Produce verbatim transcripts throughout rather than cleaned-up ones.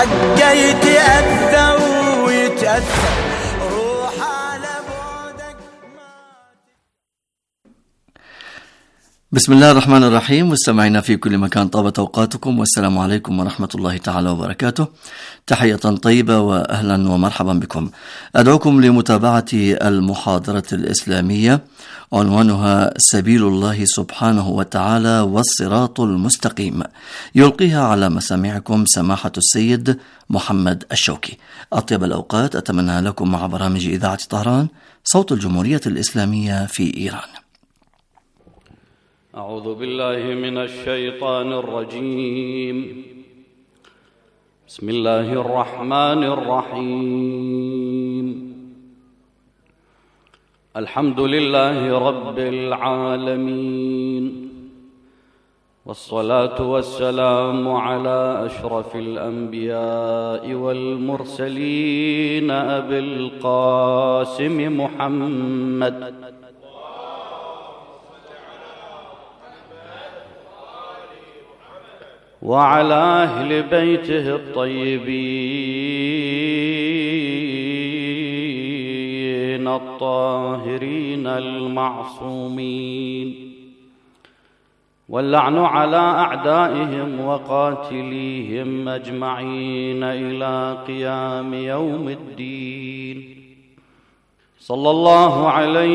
حقه يتأذى ويتأثر روح على بعدك. بسم الله الرحمن الرحيم. مستمعينا في كل مكان، طابت أوقاتكم، والسلام عليكم ورحمة الله تعالى وبركاته. تحية طيبة وأهلا ومرحبا بكم. أدعوكم لمتابعة المحاضرة الإسلامية عنوانها سبيل الله سبحانه وتعالى والصراط المستقيم، يلقيها على مسامعكم سماحة السيد محمد الشوكي. أطيب الأوقات أتمنى لكم مع برامج إذاعة طهران، صوت الجمهورية الإسلامية في إيران. أعوذ بالله من الشيطان الرجيم. بسم الله الرحمن الرحيم. الحمد لله رب العالمين، والصلاة والسلام على أشرف الأنبياء والمرسلين أبي القاسم محمد وعلى أهل بيته الطيبين الطاهرين المعصومين، واللعن على أعدائهم وقاتليهم أجمعين إلى قيام يوم الدين. صلى الله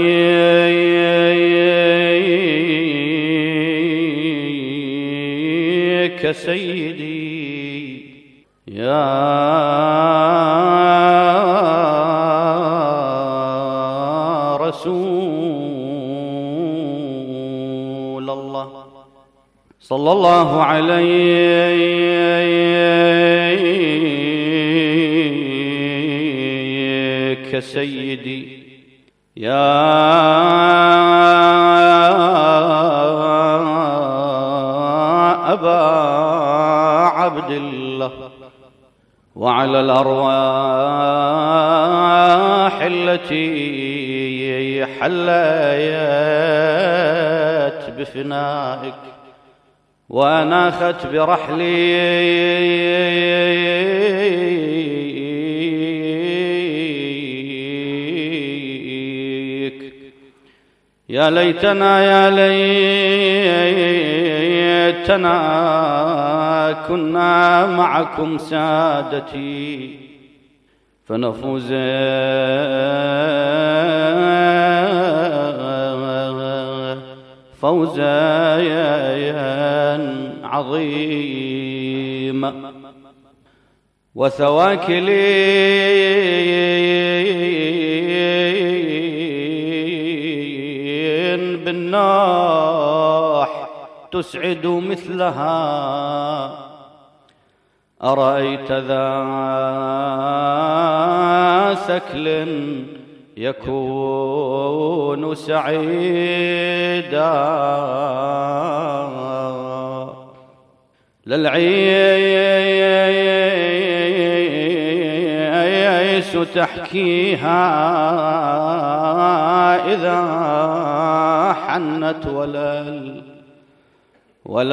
عليك سيدي يا رسول الله. صلى الله عليك سيدي يا أبا عبد الله، وعلى الأرواح التي حليت بفنائك وأناخت برحليك. يا ليتنا يا ليتنا كنا معكم سادتي فنفوز فوزا عظيما. وثواكلين بالنوح تسعد مثلها، أرأيت ذا ثكل يكون سعيدا. للعيس تحكيها إذا حنت ولل ولا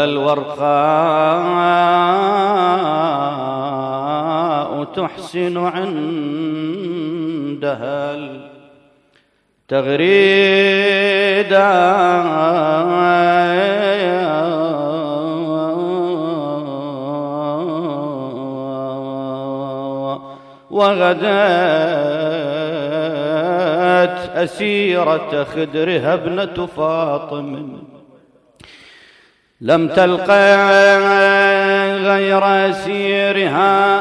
الورقاء تحسن عندها التغريدا. وغدت أسيرة خدرها ابنة فاطم، لم تلقى غير أسيرها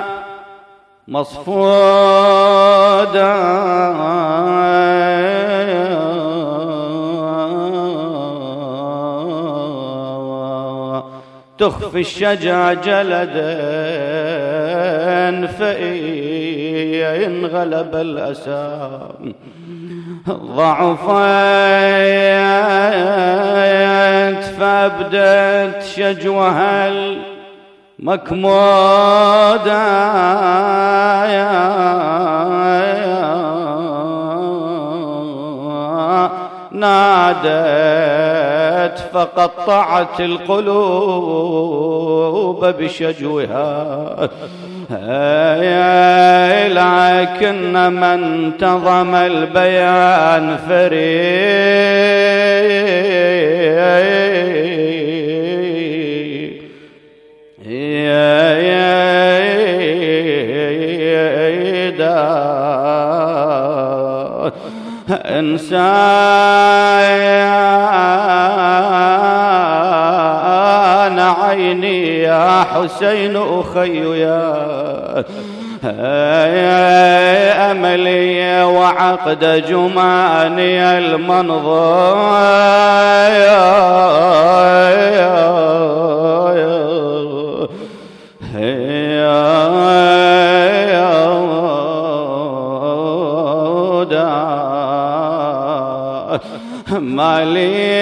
مصفودا. تخفي الشجا جلدا فإن غلب الأسى ضعفت فأبدت شجوها المكمودا. نادت فقطعت القلوب بشجوها لكن من انتظم البيان فريد إنسان عيني يا حسين أخي يا أملي وعقد جماني المنظر مالي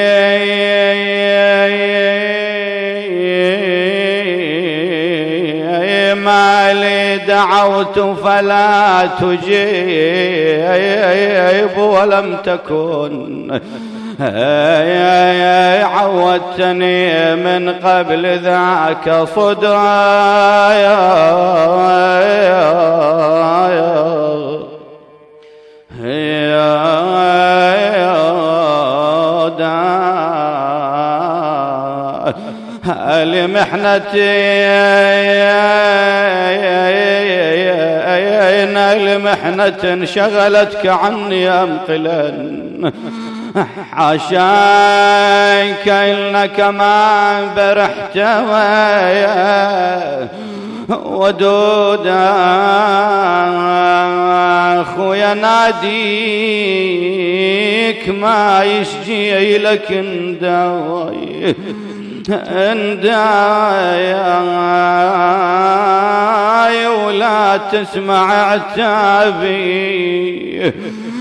مالي دعوت فلا تجيب ولم تكن عودتني من قبل ذاك صدى لمحنتي لمحنة شغلتك عني أمقلا حاشاك إنك ما برحت ودودا أخويا ناديك ما يشجي لك انداي انداي ولا تسمع عتابي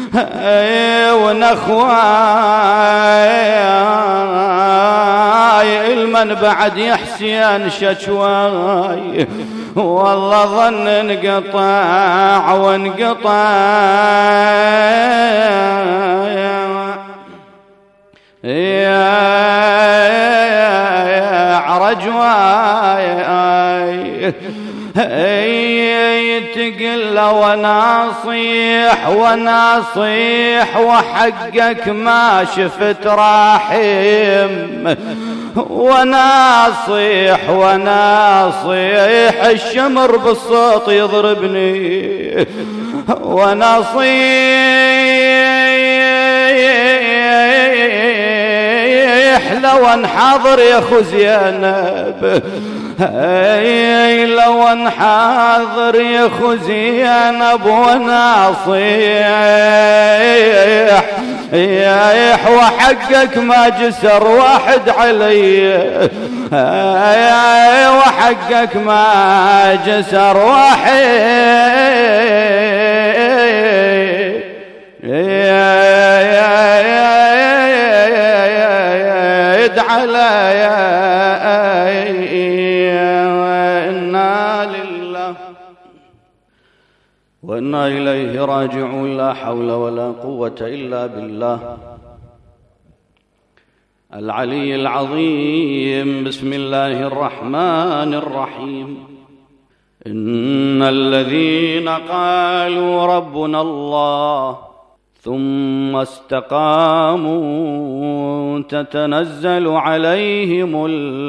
ونخواي المن بعد يحسين شجواي والله ظن انقطع وانقطع يا عرجواي تقل وناصيح وناصيح وحقك ما شفت راحم وناصيح وناصيح الشمر بالصوت يضربني وناصيح لو انحاضر يا خو زينب لو انحاضر يا خو زينب وناصيح يايح وحقك ما جسر واحد علي وحقك ما جسر واحد على إنا لله وإنا إليه راجعون لا حول ولا قوة إلا بالله العلي العظيم. بسم الله الرحمن الرحيم. إن الذين قالوا ربنا الله ثم استقاموا تتنزل عليهم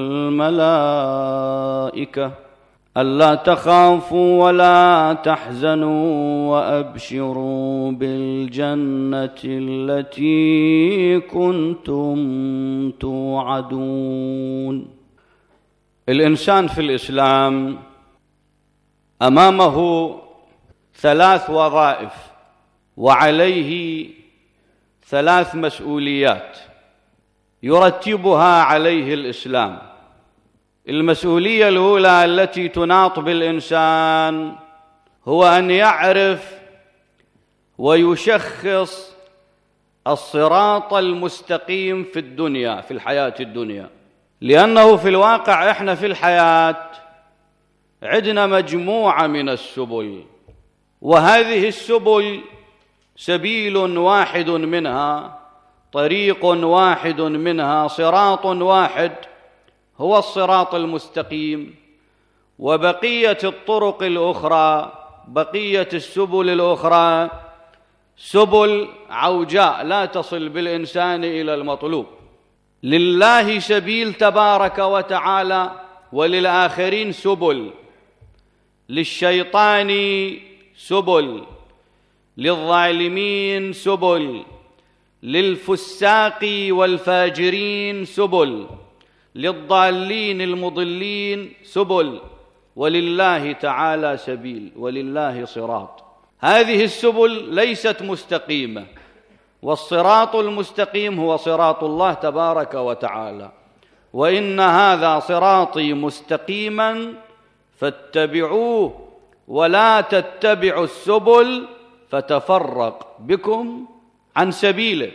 الملائكة ألا تخافوا ولا تحزنوا وأبشروا بالجنة التي كنتم توعدون. الإنسان في الإسلام أمامه ثلاث وظائف وعليه ثلاث مسؤوليات يرتبها عليه الإسلام. المسؤولية الأولى التي تناط بالإنسان هو أن يعرف ويشخص الصراط المستقيم في الدنيا، في الحياة الدنيا، لأنه في الواقع إحنا في الحياة عندنا مجموعة من السبل، وهذه السبل سبيل واحد منها، طريق واحد منها، صراط واحد هو الصراط المستقيم، وبقية الطرق الأخرى، بقية السبل الأخرى سبل عوجاء لا تصل بالإنسان إلى المطلوب. لله سبيل تبارك وتعالى، وللآخرين سبل، للشيطان سبل، للظالمين سبل، للفساق والفاجرين سبل، للضالين المضلين سبل، ولله تعالى سبيل، ولله صراط. هذه السبل ليست مستقيمة، والصراط المستقيم هو صراط الله تبارك وتعالى. وإن هذا صراطي مستقيما فاتبعوه ولا تتبعوا السبل فتفرق بكم عن سبيله.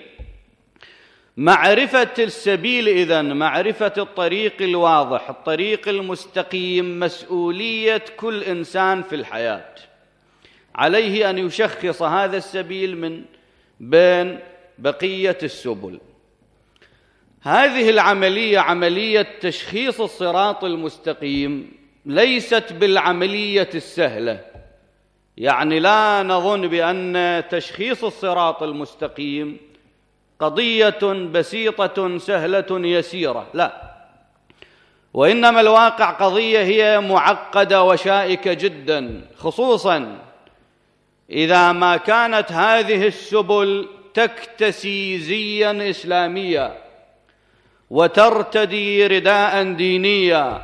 معرفة السبيل إذن، معرفة الطريق الواضح، الطريق المستقيم، مسؤولية كل إنسان في الحياة. عليه أن يشخص هذا السبيل من بين بقية السبل. هذه العملية، عملية تشخيص الصراط المستقيم، ليست بالعملية السهلة. يعني لا نظن بأن تشخيص الصراط المستقيم قضية بسيطة سهلة يسيرة، لا، وإنما الواقع قضية هي معقدة وشائكة جدا، خصوصا إذا ما كانت هذه السبل تكتسي زيا إسلاميا وترتدي رداء دينيا،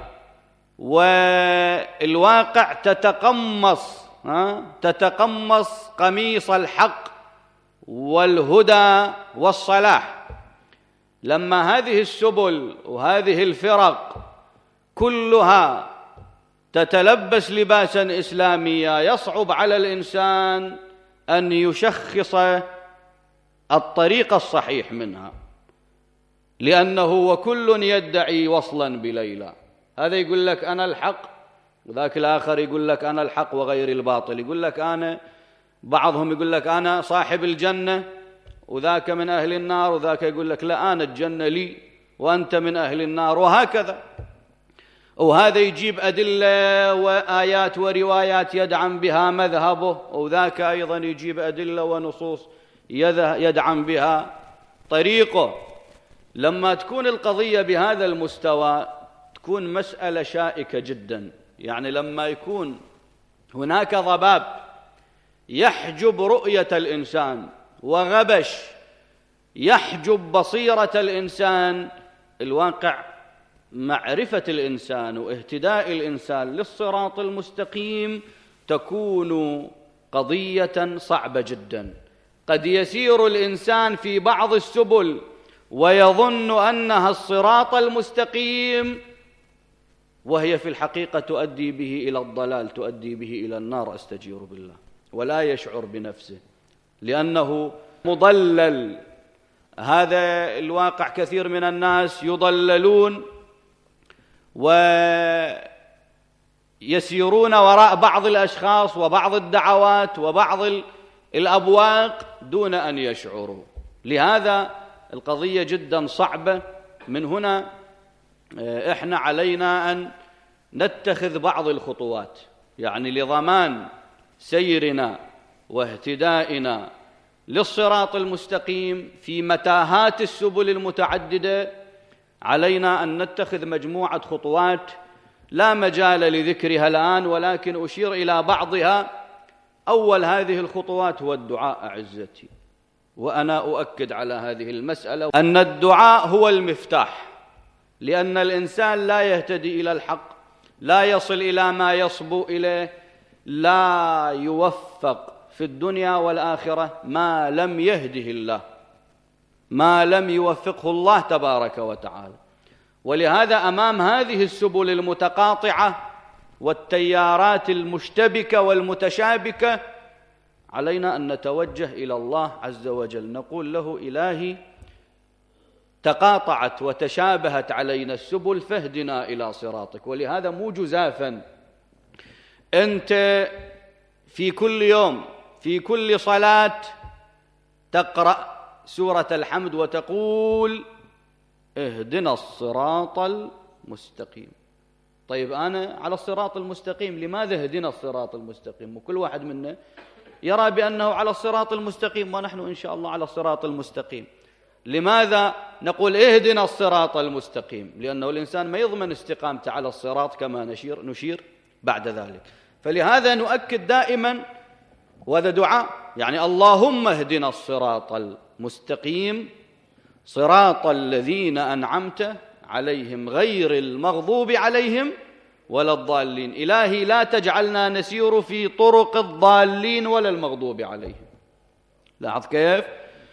والواقع تتقمص تتقمص قميص الحق والهدى والصلاح. لما هذه السبل وهذه الفرق كلها تتلبس لباسا إسلاميا، يصعب على الإنسان أن يشخص الطريق الصحيح منها، لأنه وكل يدعي وصلا بليلى. هذا يقول لك أنا الحق، وذاك الآخر يقول لك أنا الحق وغير الباطل، يقول لك أنا، بعضهم يقول لك أنا صاحب الجنة وذاك من أهل النار، وذاك يقول لك لا أنا الجنة لي وأنت من أهل النار، وهكذا. وهذا يجيب أدلة وآيات وروايات يدعم بها مذهبه، وذاك أيضا يجيب أدلة ونصوص يدعم بها طريقه. لما تكون القضية بهذا المستوى تكون مسألة شائكة جدا. يعني لما يكون هناك ضباب يحجب رؤية الإنسان وغبش يحجب بصيرة الإنسان، الواقع معرفة الإنسان واهتداء الإنسان للصراط المستقيم تكون قضية صعبة جدا. قد يسير الإنسان في بعض السبل ويظن أنها الصراط المستقيم، وهي في الحقيقة تؤدي به إلى الضلال، تؤدي به إلى النار، أستجير بالله، ولا يشعر بنفسه لأنه مضلل. هذا الواقع، كثير من الناس يضللون ويسيرون وراء بعض الأشخاص وبعض الدعوات وبعض الأبواق دون أن يشعروا. لهذا القضية جدا صعبة. من هنا إحنا علينا أن نتخذ بعض الخطوات، يعني لضمان سيرنا واهتدائنا للصراط المستقيم في متاهات السبل المتعددة. علينا أن نتخذ مجموعة خطوات لا مجال لذكرها الآن، ولكن أشير إلى بعضها. أول هذه الخطوات هو الدعاء أعزتي، وأنا أؤكد على هذه المسألة أن الدعاء هو المفتاح، لأن الإنسان لا يهتدي إلى الحق، لا يصل إلى ما يصبو إليه، لا يوفق في الدنيا والآخرة ما لم يهده الله، ما لم يوفقه الله تبارك وتعالى. ولهذا أمام هذه السبل المتقاطعة والتيارات المشتبكة والمتشابكة علينا أن نتوجه إلى الله عز وجل، نقول له إلهي تقاطعت وتشابهت علينا السبل فاهدنا إلى صراطك. ولهذا مو جزافا أنت في كل يوم في كل صلاة تقرأ سورة الحمد وتقول اهدنا الصراط المستقيم، طيب أنا على الصراط المستقيم، لماذا اهدنا الصراط المستقيم؟ وكل واحد منا يرى بأنه على الصراط المستقيم، ونحن إن شاء الله على الصراط المستقيم. لماذا نقول اهدنا الصراط المستقيم؟ لأنه الإنسان ما يضمن استقامته على الصراط كما نشير, نشير بعد ذلك. فلهذا نؤكد دائما، وهذا دعاء، يعني اللهم اهدنا الصراط المستقيم صراط الذين أنعمت عليهم غير المغضوب عليهم ولا الضالين. إلهي لا تجعلنا نسير في طرق الضالين ولا المغضوب عليهم. لاحظ كيف؟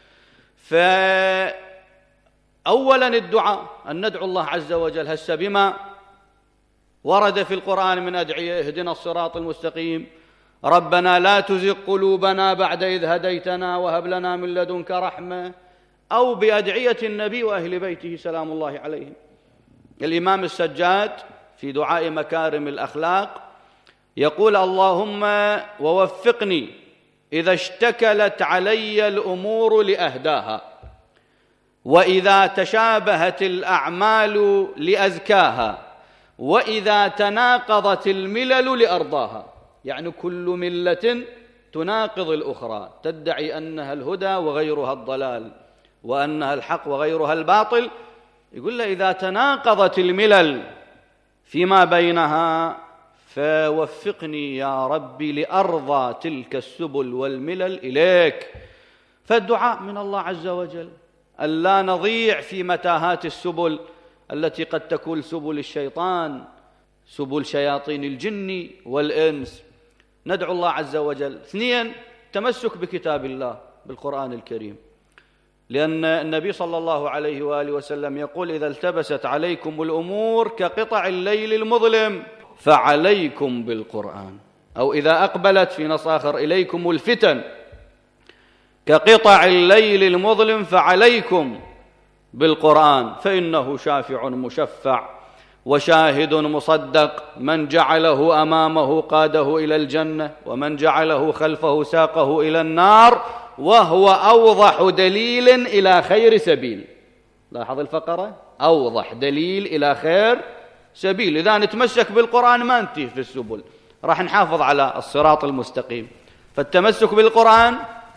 فأولا الدعاء أن ندعو الله عز وجل هسه بما ورد في القرآن من أدعية: اهدنا الصراط المستقيم، ربنا لا تزغ قلوبنا بعد إذ هديتنا وهب لنا من لدنك رحمة، أو بأدعية النبي وأهل بيته سلام الله عليهم. الإمام السجاد في دعاء مكارم الأخلاق يقول: اللهم ووفقني إذا اشتكلت علي الأمور لأهداها، وإذا تشابهت الأعمال لأزكاها، وإذا تناقضت الملل لأرضاها. يعني كل ملة تناقض الأخرى، تدعي أنها الهدى وغيرها الضلال، وأنها الحق وغيرها الباطل. يقول له: إذا تناقضت الملل فيما بينها فوفقني يا ربي لأرضى تلك السبل والملل إليك. فالدعاء من الله عز وجل ألا نضيع في متاهات السبل التي قد تكون سبل الشيطان، سبل شياطين الجن والإنس. ندعو الله عز وجل. اثنين، تمسك بكتاب الله، بالقرآن الكريم، لأن النبي صلى الله عليه وآله وسلم يقول: إذا التبست عليكم الأمور كقطع الليل المظلم فعليكم بالقرآن، أو إذا أقبلت في نص آخر إليكم الفتن كقطع الليل المظلم فعليكم بالقرآن، فإنه شافع مشفع وشاهد مصدق، من جعله أمامه قاده إلى الجنة، ومن جعله خلفه ساقه إلى النار، وهو أوضح دليل إلى خير سبيل. لاحظ الفقرة: أوضح دليل إلى خير سبيل. إذا نتمسك بالقرآن ما ننتهي في السبل، راح نحافظ على الصراط المستقيم. فالتمسك بالقرآن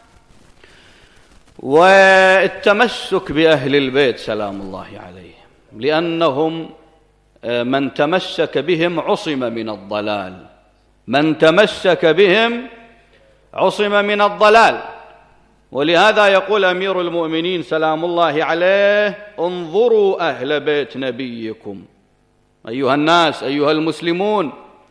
والتمسك بأهل البيت سلام الله عليهم، لأنهم من تمسك بهم عصم من الضلال، من تمسك بهم عصم من الضلال. ولهذا يقول أمير المؤمنين سلام الله عليه: انظروا أهل بيت نبيكم أيها الناس، أيها المسلمون،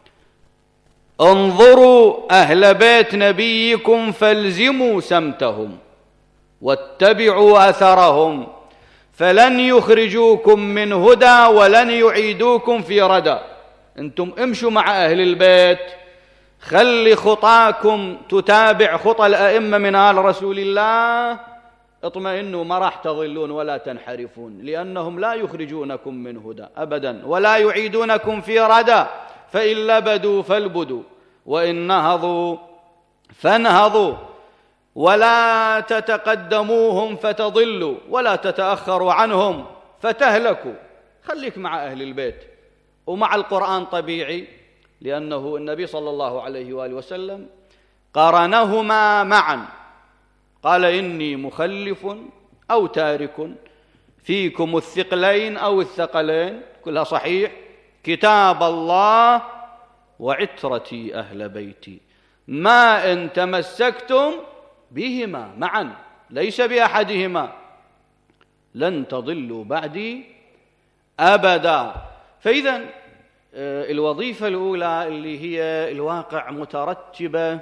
انظروا أهل بيت نبيكم فالزموا سمتهم واتبعوا أثرهم، فلن يخرجوكم من هدى ولن يعيدوكم في ردى. أنتم امشوا مع أهل البيت، خلي خطاكم تتابع خطى الأئمة من آل رسول الله، اطمئنوا ما راح تضلون ولا تنحرفون، لأنهم لا يخرجونكم من هدى أبدا ولا يعيدونكم في ردى. فإن لبدوا فالبدوا، وإن نهضوا فانهضوا، ولا تتقدموهم فتضلوا ولا تتأخروا عنهم فتهلكوا. خليك مع أهل البيت ومع القرآن طبيعي، لأنه النبي صلى الله عليه وآله وسلم قارنهما معا، قال: إني مخلف أو تارك فيكم الثقلين أو الثقلين، كلها صحيح، كتاب الله وعترتي أهل بيتي، ما إن تمسكتم بهما معا ليس بأحدهما لن تضلوا بعدي أبدا. فإذا الوظيفة الأولى اللي هي الواقع مترتبة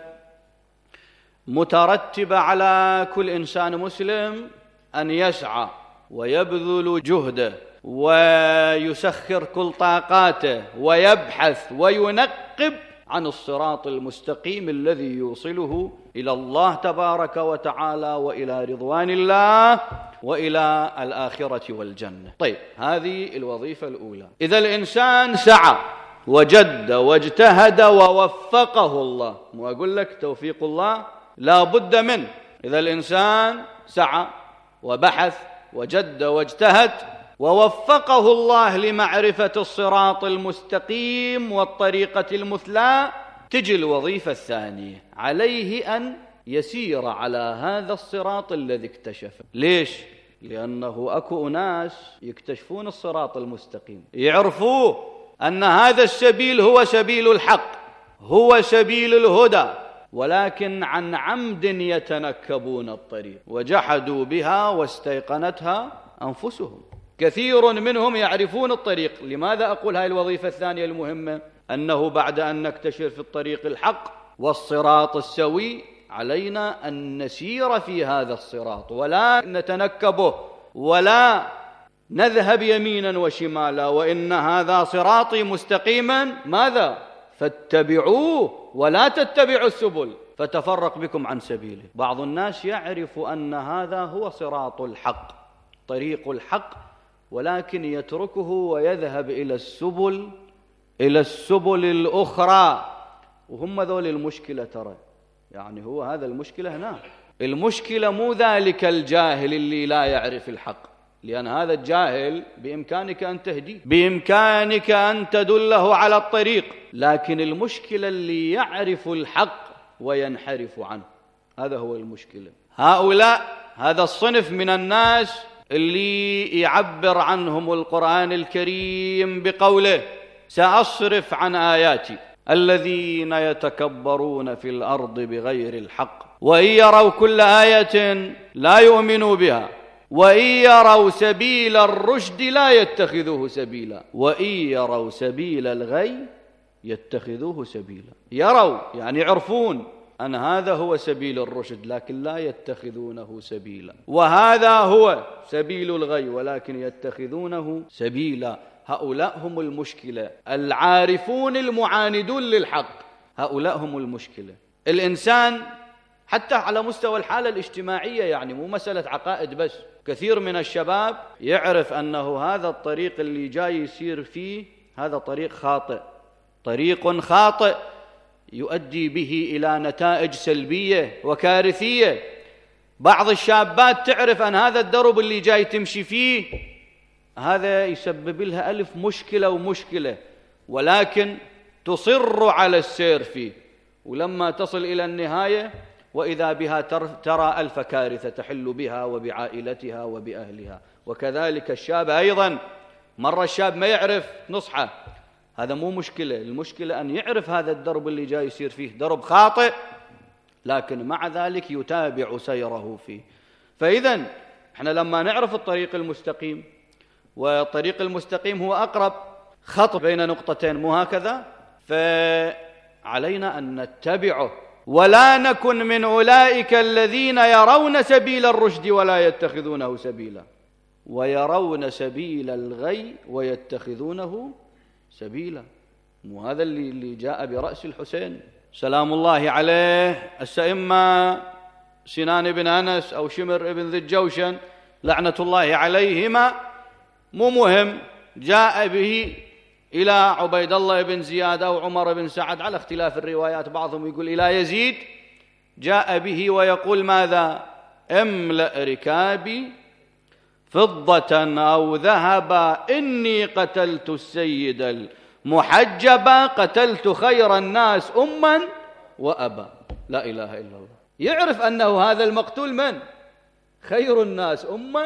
مترتبة على كل إنسان مسلم أن يسعى ويبذل جهده ويسخر كل طاقاته ويبحث وينقب عن الصراط المستقيم الذي يوصله إلى الله تبارك وتعالى وإلى رضوان الله وإلى الآخرة والجنة. طيب، هذه الوظيفة الأولى. إذا الإنسان سعى وجد واجتهد ووفقه الله، وأقول لك توفيق الله لا بد منه. إذا الإنسان سعى وبحث وجد واجتهد ووفقه الله لمعرفة الصراط المستقيم والطريقة المثلى، تجي الوظيفة الثانية، عليه أن يسير على هذا الصراط الذي اكتشفه. ليش؟ لأنه أكو أناس يكتشفون الصراط المستقيم، يعرفوه أن هذا السبيل هو سبيل الحق، هو سبيل الهدى، ولكن عن عمد يتنكبون الطريق وجحدوا بها واستيقنتها أنفسهم. كثير منهم يعرفون الطريق. لماذا أقول هاي الوظيفة الثانية المهمة؟ أنه بعد أن نكتشف الطريق الحق والصراط السوي، علينا أن نسير في هذا الصراط ولا نتنكبه ولا نذهب يمينا وشمالا، وإن هذا صراطي مستقيما ماذا؟ فاتبعوه ولا تتبعوا السبل فتفرق بكم عن سبيله. بعض الناس يعرف أن هذا هو صراط الحق، طريق الحق، ولكن يتركه ويذهب إلى السبل إلى السبل الأخرى، وهم ذول المشكلة ترى. يعني هو هذا المشكلة هنا، المشكلة مو ذلك الجاهل اللي لا يعرف الحق، لأن هذا الجاهل بإمكانك أن تهديه، بإمكانك أن تدله على الطريق، لكن المشكلة اللي يعرف الحق وينحرف عنه، هذا هو المشكلة. هؤلاء هذا الصنف من الناس اللي يعبر عنهم القرآن الكريم بقوله: سأصرف عن آياتي الذين يتكبرون في الأرض بغير الحق وإن يروا كل آية لا يؤمنوا بها وإن يروا سبيل الرشد لا يتخذوه سبيلا وإن يروا سبيل الغي يتخذوه سبيلا. يروا يعني يعرفون أن هذا هو سبيل الرشد، لكن لا يتخذونه سبيلا، وهذا هو سبيل الغي ولكن يتخذونه سبيلا. هؤلاء هم المشكلة، العارفون المعاندون للحق، هؤلاء هم المشكلة. الإنسان حتى على مستوى الحالة الاجتماعية، يعني مو مسألة عقائد بس، كثير من الشباب يعرف أنه هذا الطريق اللي جاي يسير فيه هذا طريق خاطئ، طريق خاطئ يؤدي به إلى نتائج سلبية وكارثية. بعض الشابات تعرف أن هذا الدرب اللي جاي تمشي فيه هذا يسبب لها ألف مشكلة ومشكلة، ولكن تصر على السير فيه، ولما تصل إلى النهاية وإذا بها ترى ألف كارثة تحل بها وبعائلتها وبأهلها. وكذلك الشاب أيضا، مرة الشاب ما يعرف نصحه، هذا مو مشكلة، المشكلة أن يعرف هذا الدرب اللي جاي يصير فيه درب خاطئ، لكن مع ذلك يتابع سيره فيه. فإذا احنا لما نعرف الطريق المستقيم، والطريق المستقيم هو أقرب خط بين نقطتين، مو هكذا؟ فعلينا أن نتبعه ولا نكن من أولئك الذين يرون سبيل الرشد ولا يتخذونه سبيلا ويرون سبيل الغي ويتخذونه سبيلا. مو هذا اللي, اللي جاء برأس الحسين سلام الله عليه، السئمة سنان بن أنس أو شمر بن ذي الجوشن لعنة الله عليهما، مو مهم، جاء به إلى عبيد الله بن زياد أو عمر بن سعد على اختلاف الروايات، بعضهم يقول إلى يزيد، جاء به ويقول ماذا؟ املأ ركابي فضة أو ذهبا إني قتلت السيد المحجبا قتلت خير الناس أما وأبا. لا إله إلا الله. يعرف أنه هذا المقتول من؟ خير الناس أما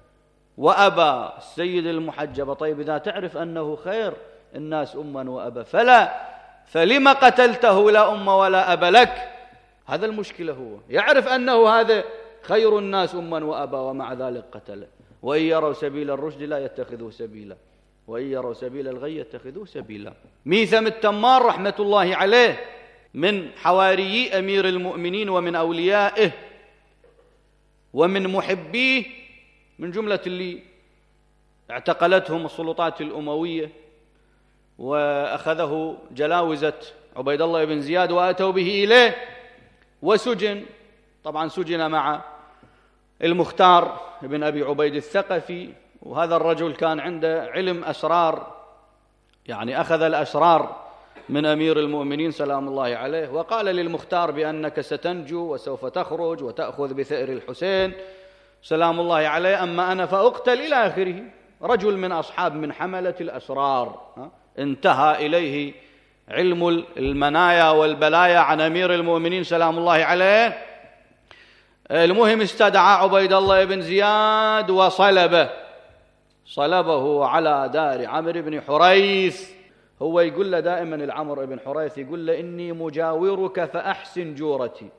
وأبا، السيد المحجب. طيب إذا تعرف أنه خير الناس أما وأبا فلا فلما قتلته لا أم ولا أب لك؟ هذا المشكلة. هو يعرف أنه هذا خير الناس أما وأبا ومع ذلك قتله. وإن يروا سبيل الرشد لا يتخذوه سبيلا وإن يروا سبيل الغي يتخذوه سبيلا. ميثم التمار رحمة الله عليه من حواريي أمير المؤمنين ومن أوليائه ومن محبيه، من جملة اللي اعتقلتهم السلطات الأموية وأخذه جلاوزة عبيد الله بن زياد وأتوا به إليه وسجن. طبعا سجن مع المختار بن أبي عبيد الثقفي، وهذا الرجل كان عنده علم أسرار، يعني أخذ الأسرار من أمير المؤمنين سلام الله عليه، وقال للمختار بأنك ستنجو وسوف تخرج وتأخذ بثأر الحسين سلام الله عليه، أما أنا فأقتل إلى آخره. رجل من أصحاب من حملة الأسرار، انتهى إليه علم المنايا والبلايا عن أمير المؤمنين سلام الله عليه. المهم استدعى عبيد الله بن زياد وصلبه صلبه على دار عمرو بن حريث. هو يقول له دائما العمر بن حريث يقول له إني مجاورك فأحسن جورتي.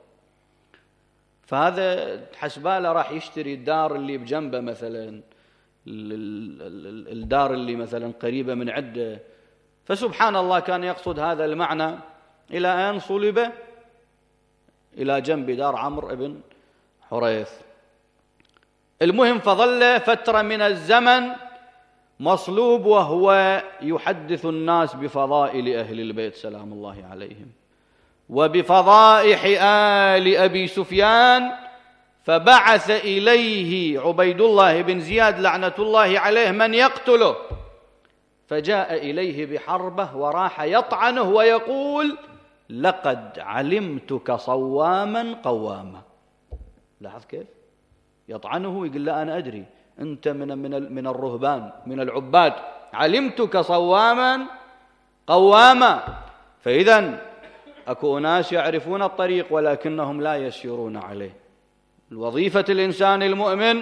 فهذا حسباله راح يشتري الدار اللي بجنبه مثلا، الدار اللي مثلا قريبة من عده. فسبحان الله كان يقصد هذا المعنى إلى أن صلب إلى جنب دار عمرو بن حريث. المهم فظل فترة من الزمن مصلوب وهو يحدث الناس بفضائل أهل البيت سلام الله عليهم وبفضائح آل أبي سفيان. فبعث إليه عبيد الله بن زياد لعنة الله عليه من يقتله، فجاء إليه بحربة وراح يطعنه ويقول لقد علمتك صواما قواما. لاحظ كيف يطعنه ويقول لا أنا أدري أنت من من من الرهبان من العباد، علمتك صواما قواما. فإذا أكو ناس يعرفون الطريق ولكنهم لا يسيرون عليه. وظيفة الإنسان المؤمن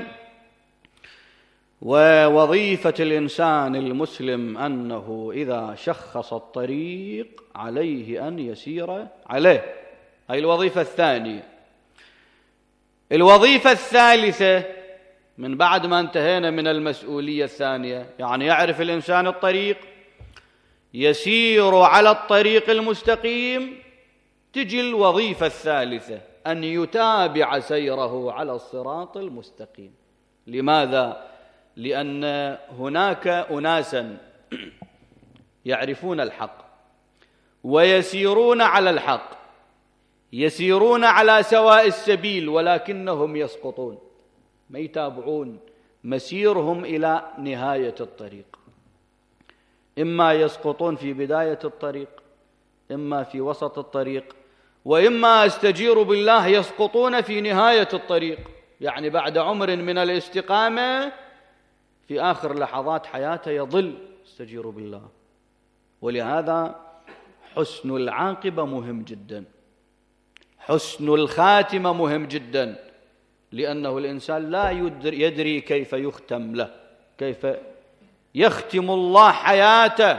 ووظيفة الإنسان المسلم أنه إذا شخص الطريق عليه أن يسير عليه. هذه الوظيفة الثانية. الوظيفة الثالثة من بعد ما انتهينا من المسؤولية الثانية، يعني يعرف الإنسان الطريق يسير على الطريق المستقيم، تجي الوظيفة الثالثة أن يتابع سيره على الصراط المستقيم. لماذا؟ لأن هناك أناسا يعرفون الحق ويسيرون على الحق، يسيرون على سواء السبيل ولكنهم يسقطون، ما يتابعون مسيرهم إلى نهاية الطريق. إما يسقطون في بداية الطريق، إما في وسط الطريق، وإما استجير بالله يسقطون في نهاية الطريق، يعني بعد عمر من الاستقامة في آخر لحظات حياته يضل استجير بالله. ولهذا حسن العاقبة مهم جدا، حسن الخاتمة مهم جدا، لأنه الإنسان لا يدري كيف يختم له، كيف يختم الله حياته.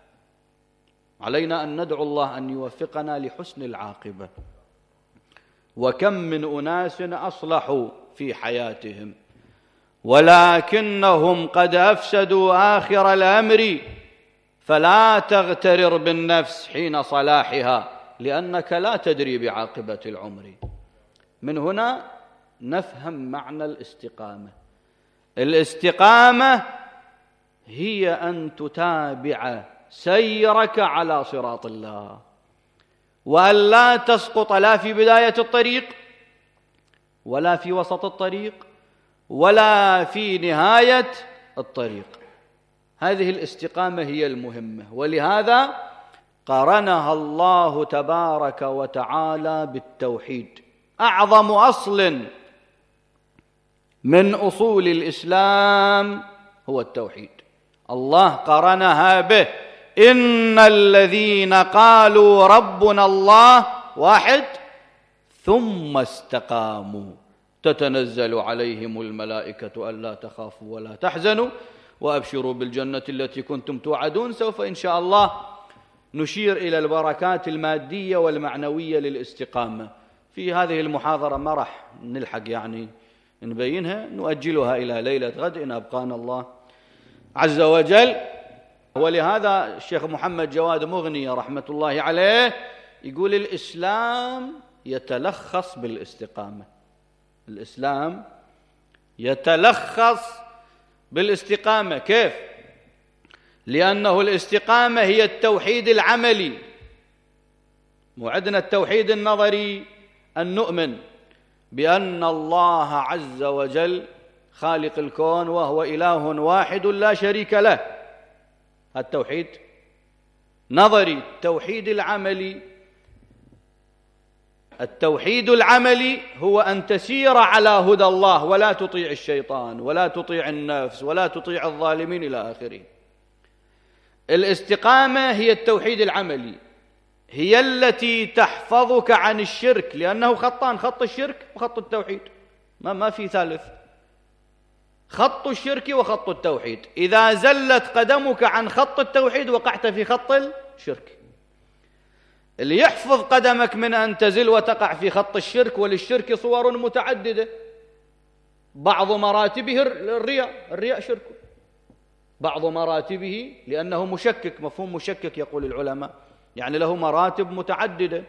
علينا أن ندعو الله أن يوفقنا لحسن العاقبة. وكم من أناس أصلحوا في حياتهم ولكنهم قد أفسدوا آخر الأمر. فلا تغترر بالنفس حين صلاحها، لأنك لا تدري بعاقبة العمر. من هنا نفهم معنى الاستقامة. الاستقامة هي أن تتابع سيرك على صراط الله، وأن لا تسقط لا في بداية الطريق ولا في وسط الطريق ولا في نهاية الطريق. هذه الاستقامة هي المهمة، ولهذا قارنها الله تبارك وتعالى بالتوحيد. أعظم أصل من أصول الإسلام هو التوحيد، الله قارنها به. إن الذين قالوا ربنا الله واحد ثم استقاموا تتنزل عليهم الملائكة ألا تخافوا ولا تحزنوا وأبشروا بالجنة التي كنتم توعدون. سوف إن شاء الله نشير إلى البركات المادية والمعنوية للاستقامة في هذه المحاضرة. ما راح نلحق يعني نبينها، نؤجلها إلى ليلة غد إن أبقانا الله عز وجل. ولهذا الشيخ محمد جواد مغني رحمة الله عليه يقول الإسلام يتلخص بالاستقامة. الإسلام يتلخص بالاستقامة. كيف؟ لأنه الاستقامة هي التوحيد العملي. وعندنا التوحيد النظري أن نؤمن بأن الله عز وجل خالق الكون وهو إله واحد لا شريك له، التوحيد نظري. التوحيد العملي التوحيد العملي هو أن تسير على هدى الله ولا تطيع الشيطان ولا تطيع النفس ولا تطيع الظالمين إلى آخره. الاستقامة هي التوحيد العملي، هي التي تحفظك عن الشرك، لأنه خطان، خط الشرك وخط التوحيد، ما ما في ثالث، خط الشرك وخط التوحيد. إذا زلت قدمك عن خط التوحيد وقعت في خط الشرك. اللي يحفظ قدمك من أن تزل وتقع في خط الشرك، وللشرك صور متعددة، بعض مراتبه الرياء، الرياء شرك، بعض مراتبه لأنه مشكك، مفهوم مشكك يقول العلماء، يعني له مراتب متعددة.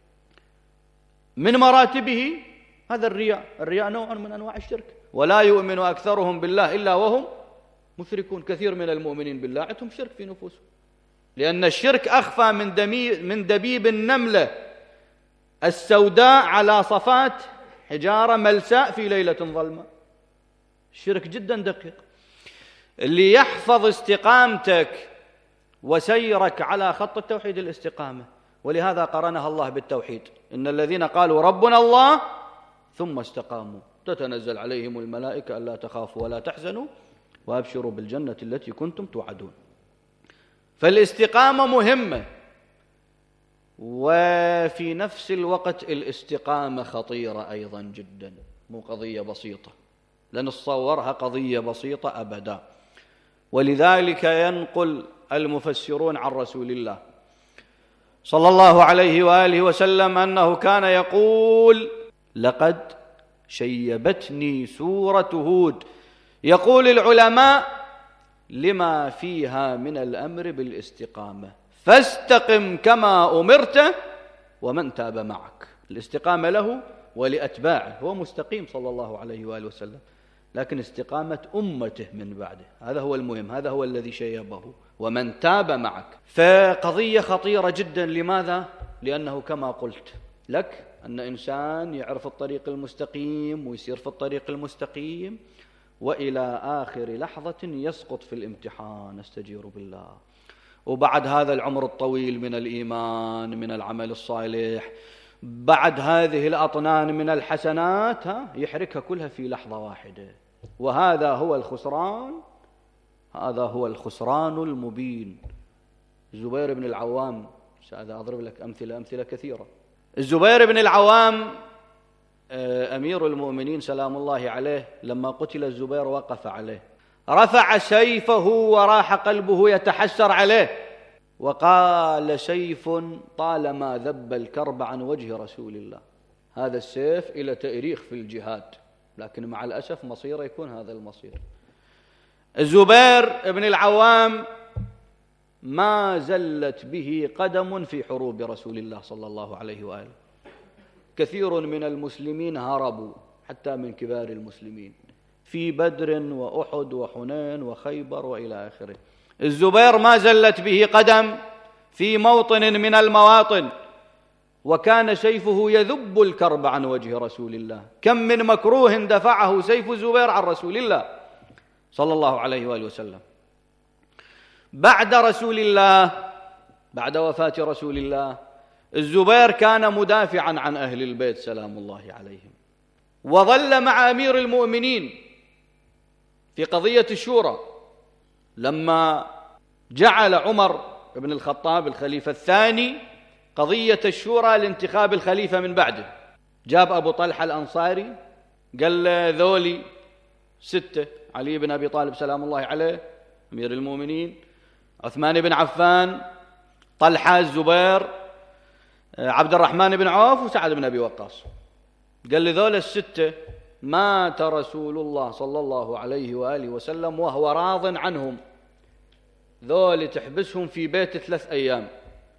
من مراتبه هذا الرياء، الرياء نوع من أنواع الشرك. ولا يؤمن أكثرهم بالله إلا وهم مشركون، كثير من المؤمنين بالله عندهم شرك في نفوسهم، لأن الشرك أخفى من, من دبيب النملة السوداء على صفات حجارة ملساء في ليلة ظلمة. الشرك جدا دقيق. اللي يحفظ استقامتك وسيرك على خط التوحيد الاستقامة، ولهذا قرنها الله بالتوحيد. إن الذين قالوا ربنا الله ثم استقاموا تتنزل عليهم الملائكة ألا تخافوا ولا تحزنوا وأبشروا بالجنة التي كنتم توعدون. فالاستقامة مهمة، وفي نفس الوقت الاستقامة خطيرة أيضا جدا، مو قضية بسيطة، لنتصورها قضية بسيطة أبدا. ولذلك ينقل المفسرون عن رسول الله صلى الله عليه وآله وسلم أنه كان يقول: لقد شيبتني سورة هود. يقول العلماء: لما فيها من الأمر بالاستقامة، فاستقم كما أمرت ومن تاب معك. الاستقامة له ولأتباعه، هو مستقيم صلى الله عليه وآله وسلم، لكن استقامة أمته من بعده، هذا هو المهم، هذا هو الذي شيبه، ومن تاب معك. فقضية خطيرة جدا. لماذا؟ لأنه كما قلت لك أن إنسان يعرف الطريق المستقيم ويسير في الطريق المستقيم، وإلى آخر لحظة يسقط في الامتحان، استجير بالله. وبعد هذا العمر الطويل من الإيمان، من العمل الصالح، بعد هذه الأطنان من الحسنات، ها يحركها كلها في لحظة واحدة. وهذا هو الخسران، هذا هو الخسران المبين. الزبير بن العوام، هذا أضرب لك أمثلة أمثلة كثيرة. الزبير بن العوام أمير المؤمنين سلام الله عليه، لما قتل الزبير وقف عليه، رفع سيفه وراح قلبه يتحسر عليه، وقال: سيف طالما ذب الكرب عن وجه رسول الله. هذا السيف إلى تأريخ في الجهاد، لكن مع الأسف مصيره يكون هذا المصير. الزبير بن العوام ما زلت به قدم في حروب رسول الله صلى الله عليه وآله. كثير من المسلمين هربوا حتى من كبار المسلمين في بدر وأحد وحنين وخيبر وإلى آخره. الزبير ما زلت به قدم في موطن من المواطن، وكان سيفه يذب الكرب عن وجه رسول الله. كم من مكروه دفعه سيف الزبير عن رسول الله صلى الله عليه وآله وسلم. بعد رسول الله، بعد وفاة رسول الله، الزبير كان مدافعا عن أهل البيت سلام الله عليهم، وظل مع أمير المؤمنين في قضية الشورى. لما جعل عمر بن الخطاب الخليفة الثاني قضية الشورى لانتخاب الخليفة من بعده، جاب أبو طلحة الأنصاري، قال ذولي ستة: علي بن أبي طالب سلام الله عليه أمير المؤمنين، عثمان بن عفان، طلحة، الزبير، عبد الرحمن بن عوف، وسعد بن أبي وقاص. قال لي ذول الستة مات رسول الله صلى الله عليه وآله وسلم وهو راض عنهم، ذول تحبسهم في بيت ثلاث أيام،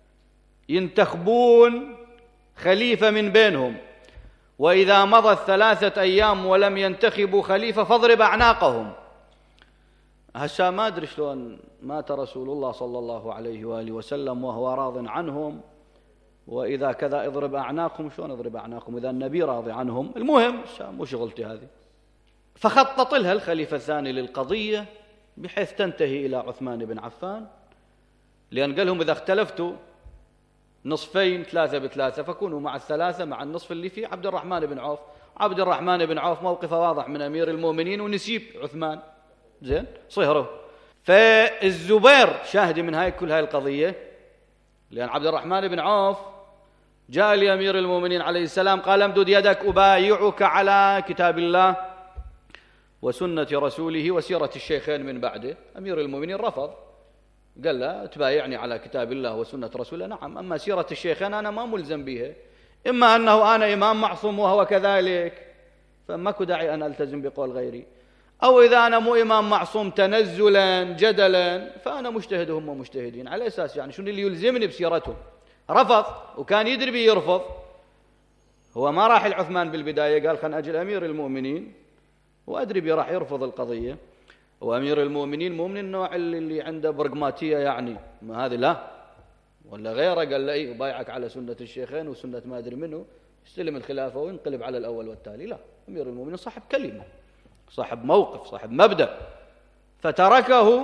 ينتخبون خليفة من بينهم، وإذا مضت ثلاثة أيام ولم ينتخبوا خليفة فاضرب أعناقهم. هسا ما أدري شلون مات رسول الله صلى الله عليه وآله وسلم وهو راض عنهم، وإذا كذا اضرب أعناقهم. شلون اضرب أعناقهم إذا النبي راضي عنهم؟ المهم مو شغلتي هذه. فخطط لها الخليفة الثاني للقضية بحيث تنتهي إلى عثمان بن عفان، لأن قال لهم: إذا اختلفتوا نصفين ثلاثة بثلاثة، فكونوا مع الثلاثة مع النصف اللي فيه عبد الرحمن بن عوف. عبد الرحمن بن عوف موقفه واضح من أمير المؤمنين ونسيب عثمان، زين صهره. فالزبير شاهد من هاي كل هاي القضية، لأن عبد الرحمن بن عوف جاء لأمير المؤمنين عليه السلام قال امدد يدك أبايعك على كتاب الله وسنة رسوله وسيرة الشيخين من بعده. أمير المؤمنين رفض، قال لا تبايعني على كتاب الله وسنة رسوله نعم، أما سيرة الشيخين أنا ما ملزم بها، إما أنه أنا إمام معصوم وهو كذلك فماكو داعي أن ألتزم بقول غيري، أو إذا أنا مو إمام معصوم تنزلا جدلا فأنا مجتهد هم مجتهدين. على أساس يعني شنو اللي يلزمني بسيرتهم؟ رفض، وكان يدري بي يرفض. هو ما راح العثمان بالبداية قال خلنا أجل أمير المؤمنين وأدري بي راح يرفض القضية، وأمير المؤمنين مو من النوع اللي عنده برغماتية يعني ما هذه لا ولا غيره، قال له إيه بايعك على سنة الشيخين وسنة ما أدري منه، يستلم الخلافة وينقلب على الأول والتالي. لا، أمير المؤمنين صاحب كلمة، صاحب موقف، صاحب مبدأ، فتركه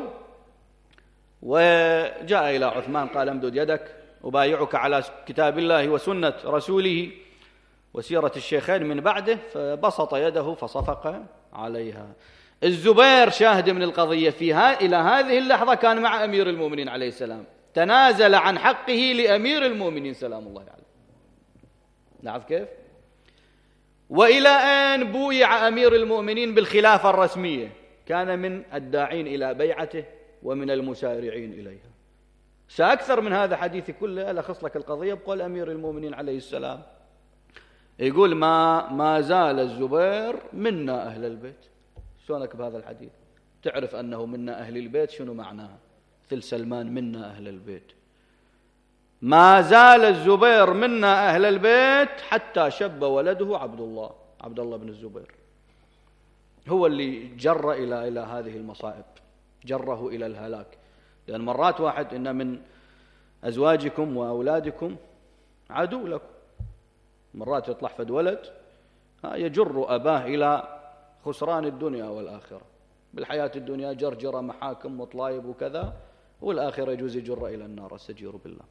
وجاء إلى عثمان قال امدد يدك أبايعك على كتاب الله وسنة رسوله وسيرة الشيخين من بعده، فبسط يده فصفق عليها. الزبير شاهد من القضية فيها إلى هذه اللحظة كان مع أمير المؤمنين عليه السلام، تنازل عن حقه لأمير المؤمنين سلام الله عليه. نعرف كيف؟ وإلى أن بويع أمير المؤمنين بالخلافة الرسمية كان من الداعين إلى بيعته ومن المسارعين إليها. سأكثر من هذا حديثي كله ألخص لك القضية بقول أمير المؤمنين عليه السلام، يقول ما ما زال الزبير منا أهل البيت. شلونك بهذا الحديث؟ تعرف أنه منا أهل البيت شنو معناها؟ مثل سلمان منا أهل البيت. ما زال الزبير منا أهل البيت حتى شب ولده عبد الله، عبد الله بن الزبير هو اللي جر إلى إلى هذه المصائب، جره إلى الهلاك. لأن مرات واحد إن من أزواجكم وأولادكم عدو لكم، مرات يطلع فد ولد يجر أباه إلى خسران الدنيا والآخرة. بالحياة الدنيا جرجرة محاكم وطلايب وكذا، والآخرة يجوز يجر إلى النار، استجير بالله.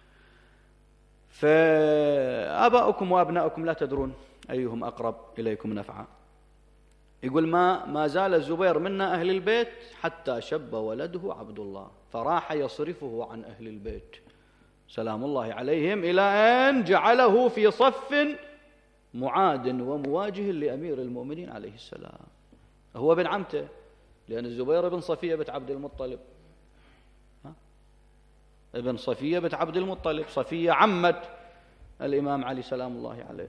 فآباؤكم وأبناؤكم لا تدرون أيهم أقرب إليكم نفعا. يقول ما ما زال الزبير منا أهل البيت حتى شب ولده عبد الله، فراح يصرفه عن أهل البيت سلام الله عليهم إلى أن جعله في صف معاد ومواجه لأمير المؤمنين عليه السلام. هو بن عمته، لأن الزبير بن صفية بنت عبد المطلب، ها؟ ابن صفية بنت عبد المطلب، صفية عمت الإمام علي سلام الله عليه.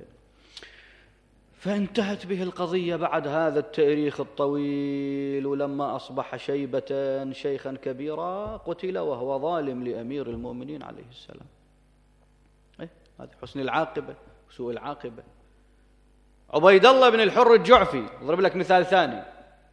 فانتهت به القضية بعد هذا التاريخ الطويل، ولما أصبح شيبة شيخا كبيرا قتل وهو ظالم لأمير المؤمنين عليه السلام. إيه؟ هذا حسن العاقبة وسوء العاقبة. عبيد الله بن الحر الجعفي، أضرب لك مثال ثاني.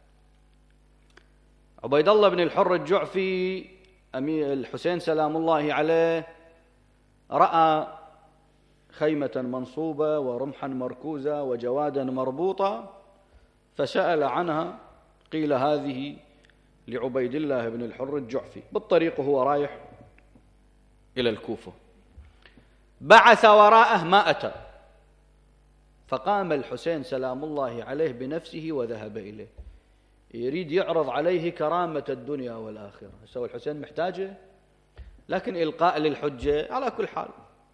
عبيد الله بن الحر الجعفي أمير الحسين سلام الله عليه رأى خيمة منصوبة ورمحا مركوزة وجوادا مربوطة، فسأل عنها، قيل هذه لعبيد الله بن الحر الجعفي. بالطريق وهو رايح إلى الكوفة بعث وراءه ما أتى، فقام الحسين سلام الله عليه بنفسه وذهب إليه، يريد يعرض عليه كرامة الدنيا والآخرة. سوى الحسين محتاجه، لكن إلقاء للحجة. على كل حال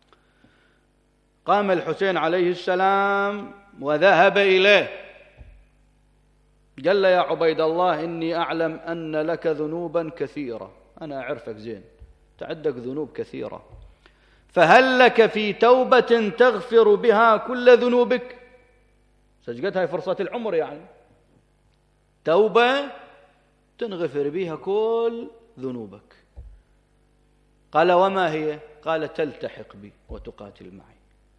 قام الحسين عليه السلام وذهب إليه، قال له يا عبيد الله إني أعلم أن لك ذنوبا كثيرة، أنا أعرفك زين، تعدك ذنوب كثيرة، فهل لك في توبة تغفر بها كل ذنوبك؟ سجدت هاي فرصة العمر، يعني توبة تنغفر بها كل ذنوبك. قال وما هي؟ قال تلتحق بي وتقاتل معي.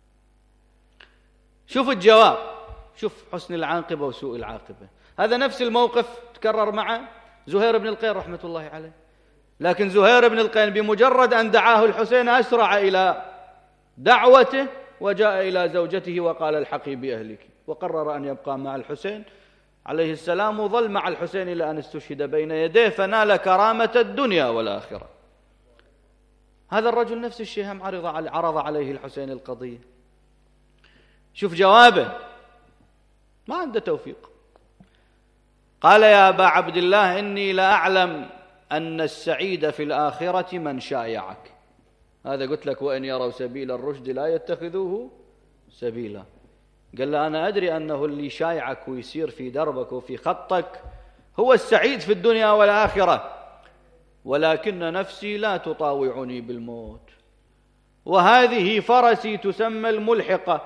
شوف الجواب، شوف حسن العاقبة وسوء العاقبة. هذا نفس الموقف تكرر مع زهير بن القين رحمة الله عليه، لكن زهير بن القين بمجرد أن دعاه الحسين أسرع إلى دعوته وجاء إلى زوجته وقال الحقي بأهلك، وقرر أن يبقى مع الحسين عليه السلام، وظل مع الحسين إلى أن استشهد بين يديه، فنال كرامة الدنيا والآخرة. هذا الرجل نفس الشيء هم عرض عليه الحسين القضية. شوف جوابه، ما عنده توفيق. قال: يا أبا عبد الله، إني لا أعلم أن السعيد في الآخرة من شايعك. هذا قلت لك: وإن يروا سبيل الرشد لا يتخذوه سبيلا. قال له: أنا أدري أنه اللي شايعك ويسير في دربك وفي خطك هو السعيد في الدنيا والآخرة، ولكن نفسي لا تطاوعني بالموت، وهذه فرسي تسمى الملحقة،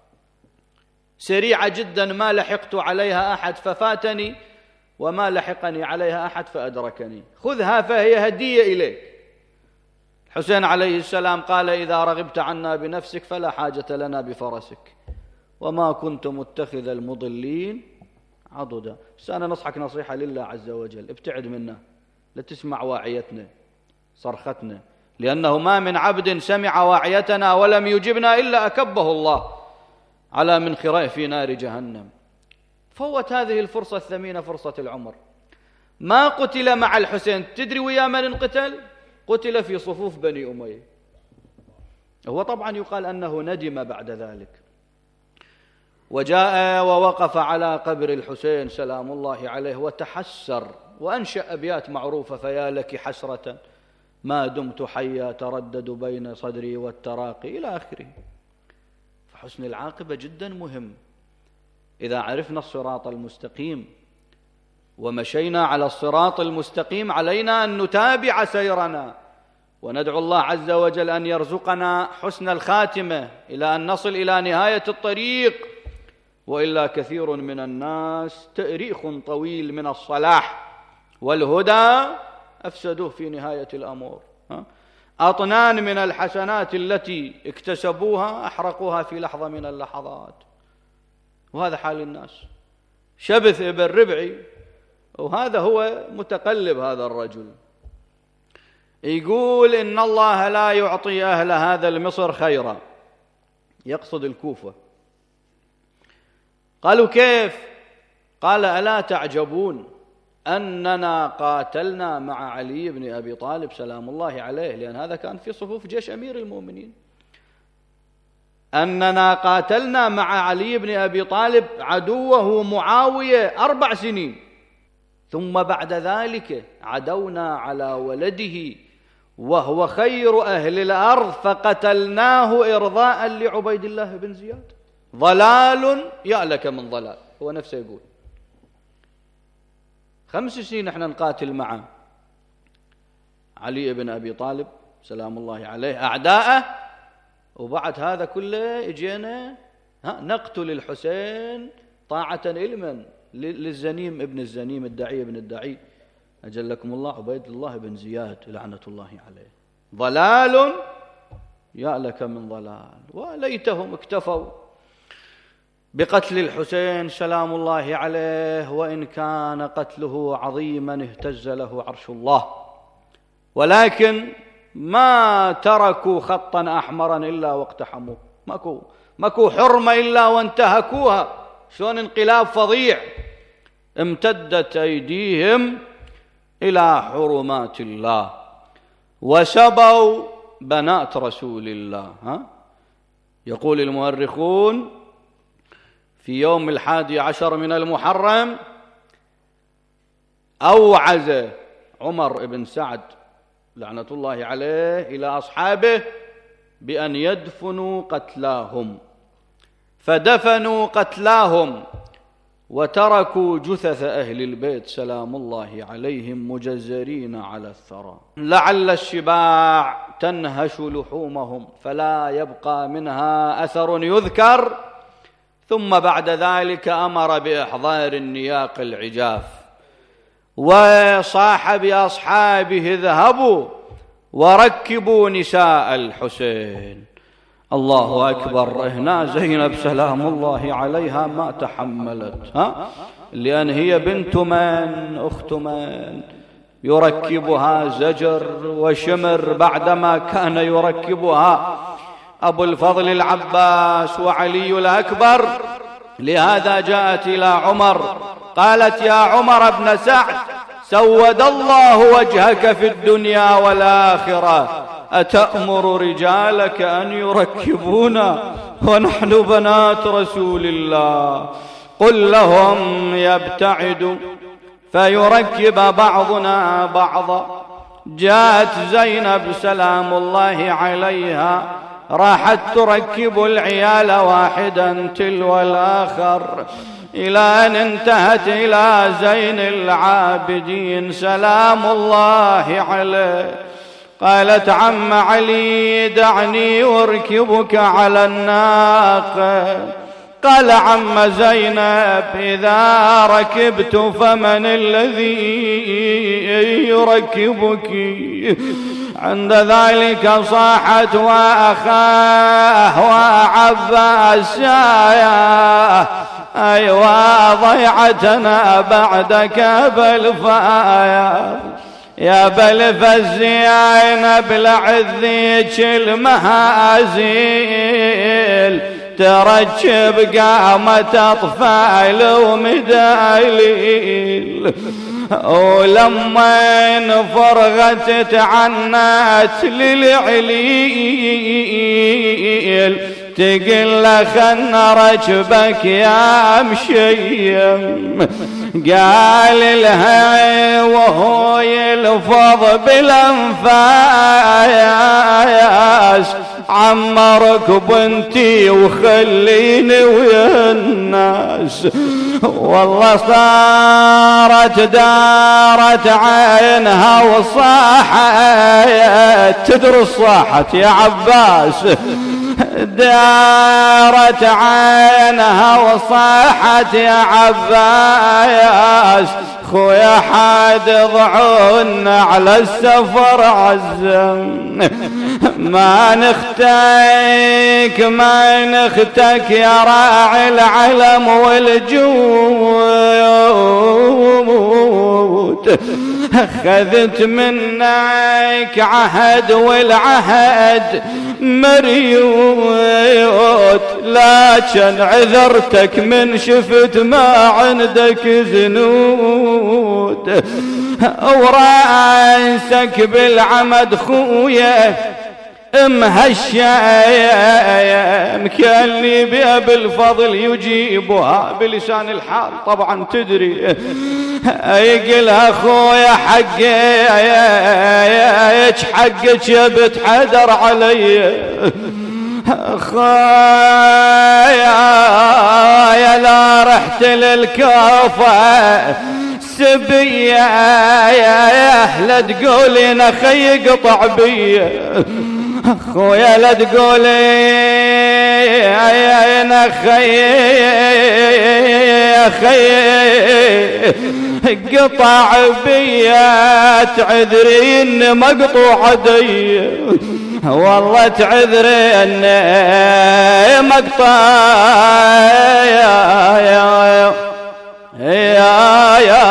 سريعة جدا، ما لحقت عليها أحد ففاتني، وما لحقني عليها أحد فأدركني، خذها فهي هدية إليك. الحسين عليه السلام قال: إذا رغبت عنا بنفسك فلا حاجة لنا بفرسك، وما كنت متخذ المضلين عضدا. بس أنا نصحك نصيحة لله عز وجل، ابتعد منا، لا تسمع واعيتنا صرختنا، لأنه ما من عبد سمع واعيتنا ولم يجبنا إلا أكبه الله على منخريه في نار جهنم. فوت هذه الفرصة الثمينة، فرصة العمر. ما قتل مع الحسين، تدري ويا من انقتل؟ قتل في صفوف بني أمية. هو طبعا يقال أنه ندم بعد ذلك، وجاء ووقف على قبر الحسين سلام الله عليه وتحسر، وأنشأ أبيات معروفة: فيا لك حسرة ما دمت حيا تردد بين صدري والتراقي، إلى آخره. فحسن العاقبة جدا مهم. إذا عرفنا الصراط المستقيم ومشينا على الصراط المستقيم، علينا أن نتابع سيرنا وندعو الله عز وجل أن يرزقنا حسن الخاتمة إلى أن نصل إلى نهاية الطريق. وإلا كثير من الناس تأريخ طويل من الصلاح والهدى أفسدوه في نهاية الأمور، أطنان من الحسنات التي اكتسبوها أحرقوها في لحظة من اللحظات. وهذا حال الناس. شبث ابن ربعي، وهذا هو متقلب هذا الرجل، يقول: إن الله لا يعطي أهل هذا المصر خيرا، يقصد الكوفة. قالوا: كيف؟ قال: ألا تعجبون أننا قاتلنا مع علي بن أبي طالب سلام الله عليه، لأن هذا كان في صفوف جيش أمير المؤمنين، أننا قاتلنا مع علي بن أبي طالب عدوه معاوية أربع سنين، ثم بعد ذلك عدونا على ولده وهو خير أهل الأرض فقتلناه إرضاء لعبيد الله بن زياد. ضلال يا لك من ضلال. هو نفسه يقول خمس سنين نحن نقاتل مع علي بن أبي طالب سلام الله عليه أعداءه، وبعد هذا كله اجينا نقتل الحسين طاعة إلما للزنيم ابن الزنيم الدعي ابن الدعي أجلكم الله عبيد الله بن زياد لعنة الله عليه. ضلال يا لك من ضلال. وليتهم اكتفوا بقتل الحسين سلام الله عليه، وإن كان قتله عظيما اهتز له عرش الله، ولكن ما تركوا خطا أحمرا إلا واقتحموه، ماكو ماكو حرمة إلا وانتهكوها. شلون انقلاب فظيع، امتدت أيديهم إلى حرمات الله وسبوا بنات رسول الله. ها؟ يقول المؤرخون في يوم الحادي عشر من المحرم أوعز عمر بن سعد لعنة الله عليه إلى أصحابه بأن يدفنوا قتلاهم، فدفنوا قتلاهم وتركوا جثث أهل البيت سلام الله عليهم مجزرين على الثرى، لعل الشباع تنهش لحومهم فلا يبقى منها أثر يذكر. ثم بعد ذلك أمر بإحضار النياق العجاف وصاح بأصحابه اذهبوا وركبوا نساء الحسين. الله أكبر. هنا زينب سلام الله عليها ما تحملت، ها؟ لأن هي بنت من؟ أخت من؟ يركبها زجر وشمر بعدما كان يركبها أبو الفضل العباس وعلي الأكبر. لهذا جاءت إلى عمر قالت: يا عمر بن سعد، سود الله وجهك في الدنيا والآخرة، أتأمر رجالك أن يركبونا ونحن بنات رسول الله؟ قل لهم يبتعدوا فيركب بعضنا بعضا. جاءت زينب سلام الله عليها، راحت تركب العيال واحدا تلو الآخر، إلى أن انتهت إلى زين العابدين سلام الله عليه. قالت عم علي دعني أركبك على الناقة. قال عم زينب إذا ركبت فمن الذي يركبك؟ عند ذلك صاحت وأخاه وعباس يا أيوا ضيعتنا بعدك بالفايا يا بلف الزينب لعذيك المهازيل تركب قامة أطفال ومدايل. ولما فرغت تعنت للعليل تقل خلنا ركبك يا مشيم. قال لها وهو يلفظ بالانفاس عمرك بنتي وخليني ويا الناس. والله صارت دارت عينها وصاحت، تدري صاحت يا عباس، دارت عينها وصاحت يا عباس خويا حاد ضعونا على السفر عزم. ما نختك ما نختك يا راعي العلم والجود، أخذت منك عهد والعهد مريوت، لكن عذرتك من شفت ما عندك زنود. وراسك بالعمد خويا مهشام كأني بأبي الفضل يجيبها بلسان الحال. طبعا تدري يقلها خويا حقي حقك يا بنت حدر علي خويا لا رحت للكوفة سبية لا تقولي نخي يقطع بي. خويا لا تقولي نخي قطع بيا تعذرين مقطوع دي. والله تعذرين مقطع يا يا يا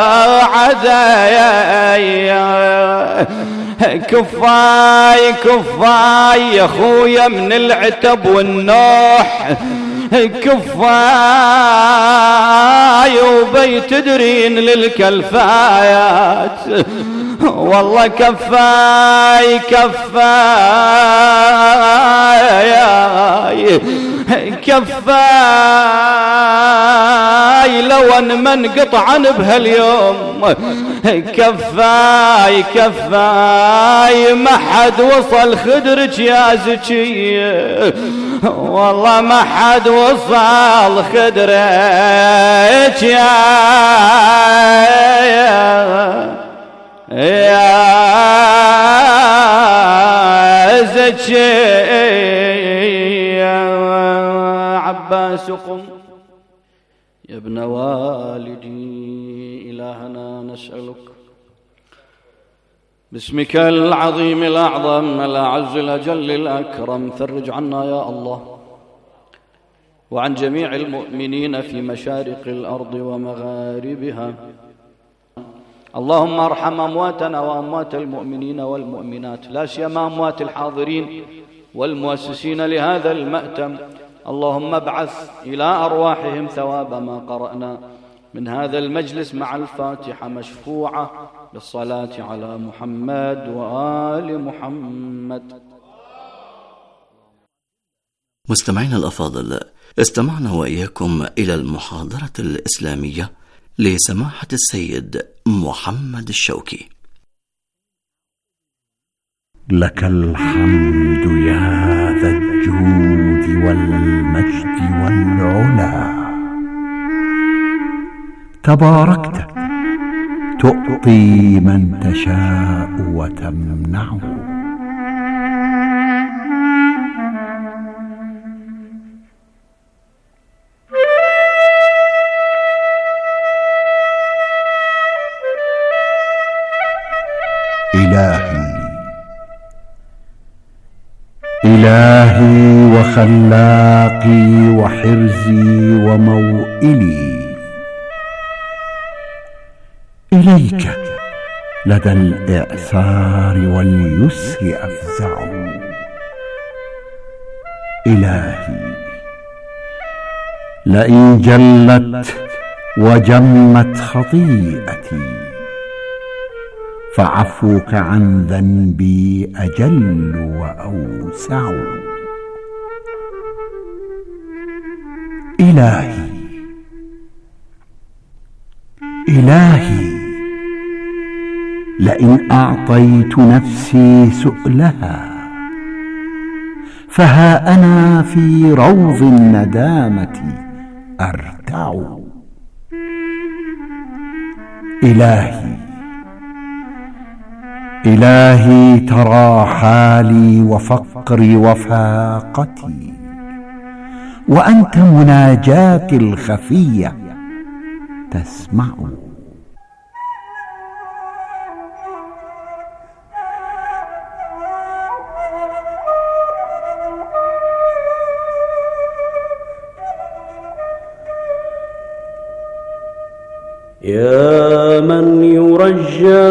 عدايا. كفاي كفاي يا خويا من العتب والنوح، كفاي وبي تدرين للكلفايات. والله كفاي كفاي كفاي لو ان من قطعن بهاليوم. كفاي كفاي ما حد وصل خدرك يا زكي، والله ما حد وصل خدرك يا يا زكي. عباس قم يا ابن والدي إلهنا نسألك باسمك العظيم الأعظم الأعز الأجل الأكرم فرج عنا يا الله وعن جميع المؤمنين في مشارق الأرض ومغاربها. اللهم ارحم أمواتنا وأموات المؤمنين والمؤمنات، لا سيما أموات الحاضرين والمؤسسين لهذا المأتم. اللهم ابعث إلى أرواحهم ثواب ما قرأنا من هذا المجلس مع الفاتحة مشفوعة بالصلاة على محمد وآل محمد. مستمعينا الأفاضل، استمعنا وإياكم إلى المحاضرة الإسلامية لسماحة السيد محمد الشوكي. لك الحمد يا ذا الجود والمجد والعلا، تباركت تؤطي من تشاء وتمنع، إلهي إلهي وخلاقي وحرزي وموئلي، إليك لدى الإعسار واليسر أفزع. إلهي لئن جلت وجمت خطيئتي، فعفوك عن ذنبي أجل وأوسع. إلهي إلهي لئن أعطيت نفسي سؤلها، فها أنا في روض الندامة أرتع. إلهي إلهي ترى حالي وفقري وفاقتي، وأنت مناجاتي الخفية تسمع. يا من يرجى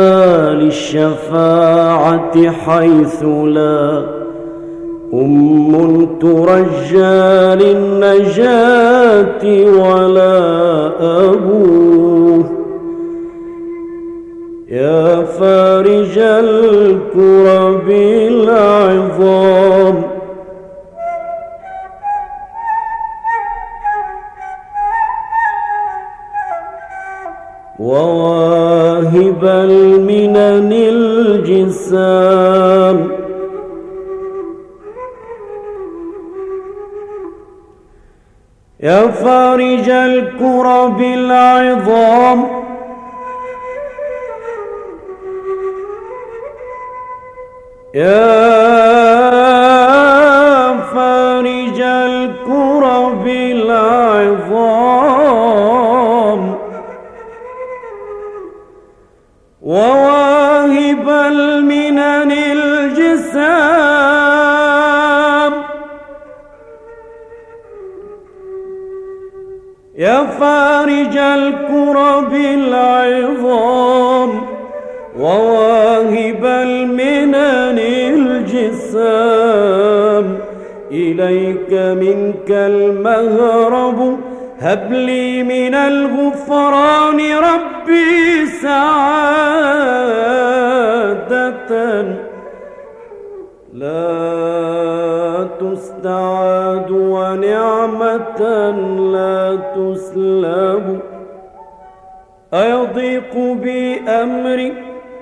للشفاعة حيث لا أم ترجى للنجاة ولا أبوه، يا فارج الكرب العظام، وواهب المنن الجسام، يا فارج الكرب العظام، يا فارج الكرب العظام، وواهب المنن الجسام، يا فارج الكرب العظام، وواهب المنن الجسام، إليك منك المهرب، هب لي من الغفران ربي سعادة لا تستعاد ونعمة لا تسلب. أيضيق بي أمري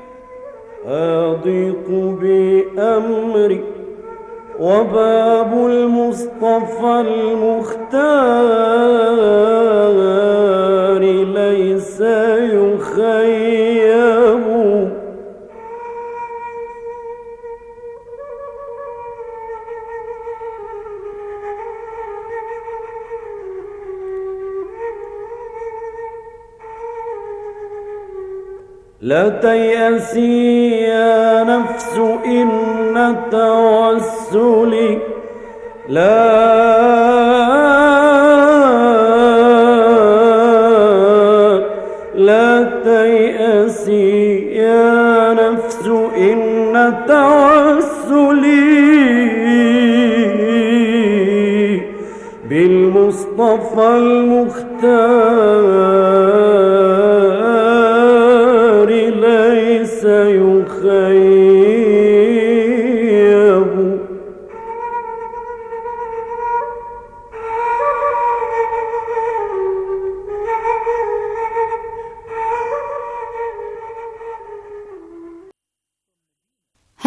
أيضيق بي أمري، وباب المصطفى المختار ليس يخيب. لا تيأسي يا نفس إن توسلي لا لا تيأسي يا نفس إن توسلي بالمصطفى المختار ليس يخيب.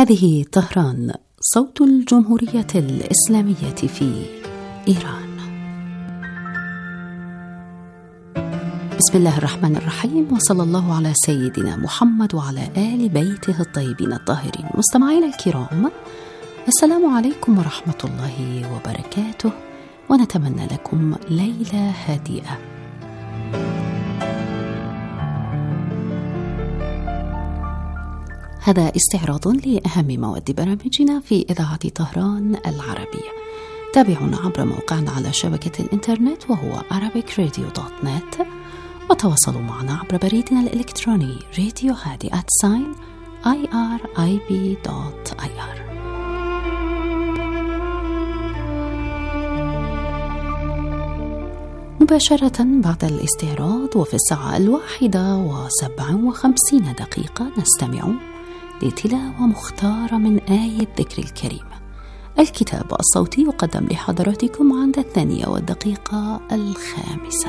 هذه طهران، صوت الجمهورية الإسلامية في إيران. بسم الله الرحمن الرحيم، وصلى الله على سيدنا محمد وعلى آل بيته الطيبين الطاهرين. مستمعينا الكرام، السلام عليكم ورحمة الله وبركاته، ونتمنى لكم ليلة هادئة. هذا استعراض لأهم مواد برامجنا في إذاعة طهران العربية. تابعونا عبر موقعنا على شبكة الإنترنت وهو arabic radio dot net، وتواصلوا معنا عبر بريدنا الإلكتروني راديو هادي at sign irib dot ir. مباشرة بعد الاستعراض وفي الساعة الواحدة وسبع وخمسين دقيقة نستمع لتلاوة مختارة من آية الذكر الكريم. الكتاب الصوتي يقدم لحضراتكم عند الثانية والدقيقة الخامسة.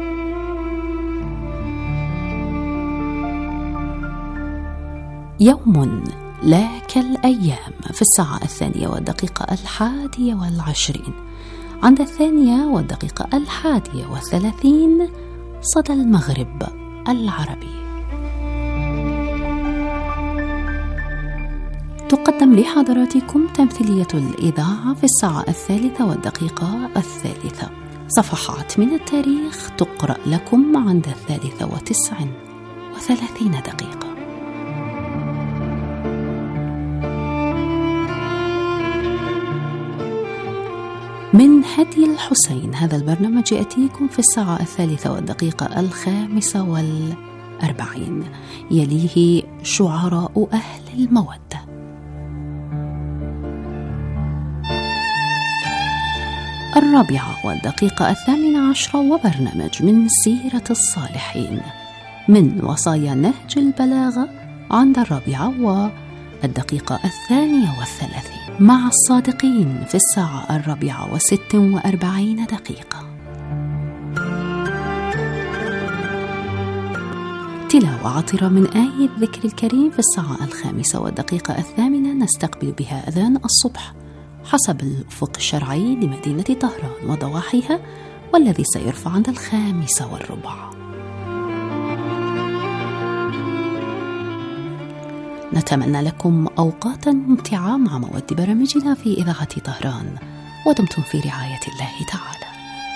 يوم لا كالأيام في الساعة الثانية والدقيقة الحادية والعشرين، عند الثانية والدقيقة الحادية والثلاثين صدى المغرب العربي. تقدم لحضراتكم تمثيلية الإذاعة في الساعة الثالثة والدقيقة الثالثة. صفحات من التاريخ تقرأ لكم عند الثالثة وتسع وثلاثين دقيقة. من هدي الحسين، هذا البرنامج يأتيكم في الساعة الثالثة والدقيقة الخامسة والأربعين، يليه شعراء أهل المودة. الرابعة والدقيقة الثامنة عشرة وبرنامج من سيرة الصالحين من وصايا نهج البلاغة عند الرابعة والدقيقة الثانية والثلاثين، مع الصادقين في الساعة الرابعة وست وأربعين دقيقة. تلاوة عطرة من آية الذكر الكريم في الساعة الخامسة والدقيقة الثامنة نستقبل بها أذان الصبح حسب الأفق الشرعي لمدينة طهران وضواحيها، والذي سيرفع عند الخامسة والربع. نتمنى لكم أوقاتا ممتعة مع مواد برامجنا في إذاعة طهران، ودمتم في رعاية الله تعالى.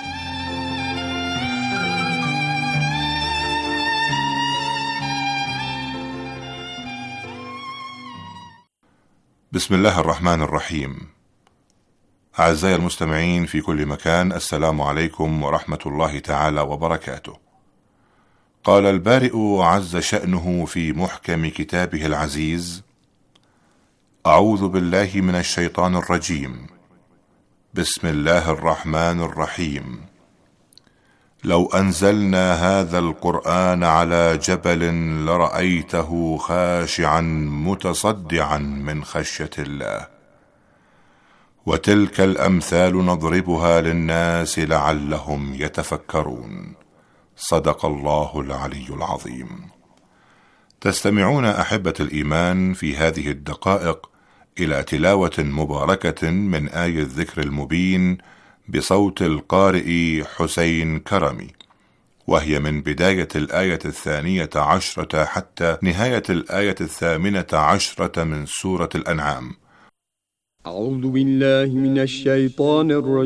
بسم الله الرحمن الرحيم. أعزائي المستمعين في كل مكان، السلام عليكم ورحمة الله تعالى وبركاته. قال البارئ عز شأنه في محكم كتابه العزيز: أعوذ بالله من الشيطان الرجيم، بسم الله الرحمن الرحيم. لو أنزلنا هذا القرآن على جبل لرأيته خاشعا متصدعا من خشية الله. وتلك الأمثال نضربها للناس لعلهم يتفكرون. صدق الله العلي العظيم. تستمعون أحبة الإيمان في هذه الدقائق إلى تلاوة مباركة من آية الذكر المبين بصوت القارئ حسين كرمي، وهي من بداية الآية الثانية عشرة حتى نهاية الآية الثامنة عشرة من سورة الأنعام. أعوذ بالله من الشيطان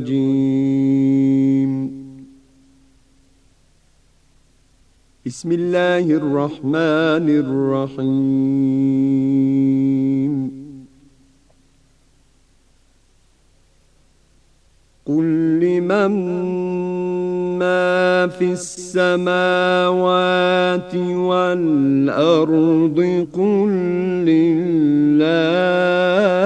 الرجيم. بسم الله الرحمن الرحيم. قل لمن ما في السماوات والأرض قل لله